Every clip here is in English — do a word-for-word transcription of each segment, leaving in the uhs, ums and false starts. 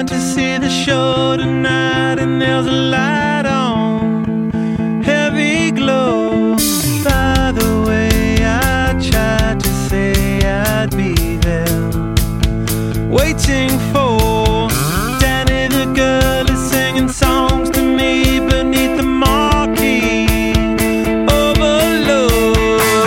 line to see the show tonight, and there's a light on, heavy glow. By the way, I tried to say I'd be there, waiting for Danny the girl is singing songs to me beneath the marquee. Overload.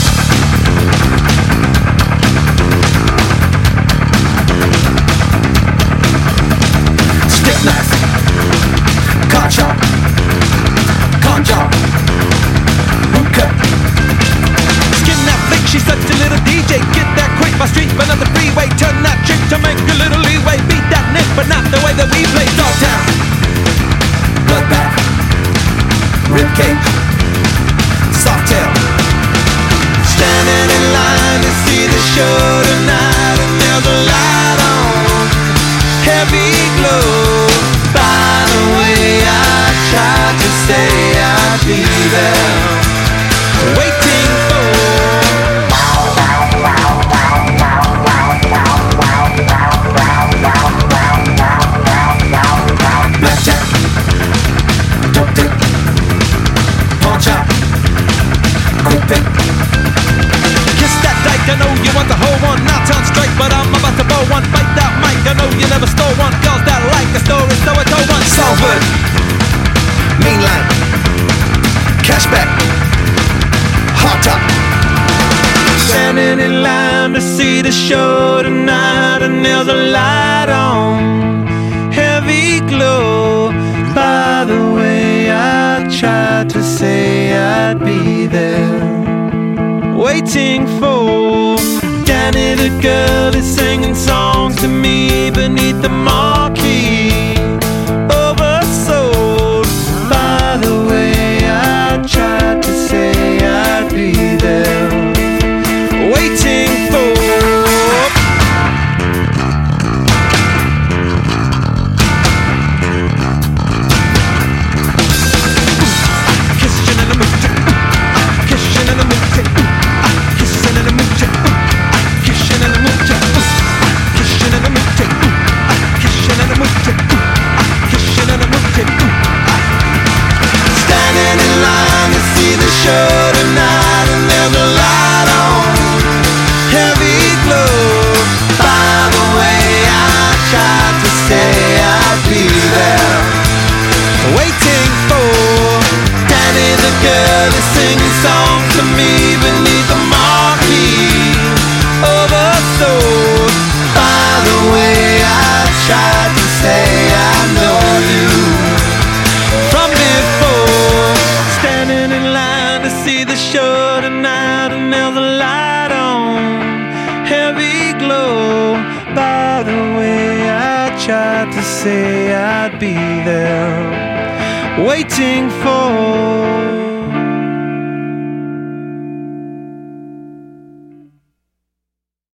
Stick knife, car chop, con job, boot cut. Skin that flick, she's such a little D J. Get that quick by street, but not the freeway. Turn that trick to make a little leeway. Beat that nick, but not the way that we play. Dogtown, bloodbath, ribcage, softail. Standing in line to see the show tonight, and there's a light on, heavy glow. By the way, I tried to say I'd be there, waiting for blackjack, dope dick, pawn chop, quick pick. Kiss that dyke, I know you want the whole one. Not on strike, but I'm about to blow one. Bite that mic, I know you never stole one. Girls that like a story, so I told one. Salford, mainline, cashback, hot top. Standing in line to see the show tonight, and there's a light on, heavy glow. By the way, I tried to say I'd be there, waiting for Danny the girl is singing songs to me beneath the marquee. Oversold. By the way, I tried to say I'd be there, waiting for kissing in the mood, kissing in the mood, kissing in the mood, kissing in the mood, kissing in the mood, kissing in the mood, kissing in the mood. Standing in line to see the show tonight, and there's a light on, heavy glow. By the way, I tried to say I'd be there, waiting for Danny the girl is singing songs to me beneath the marquee. Oversold. By the way, I tried to say I know you from before. Standing in line to see the show tonight, and there's a light on, heavy glow. By the way, I tried to say I'd be there, waiting for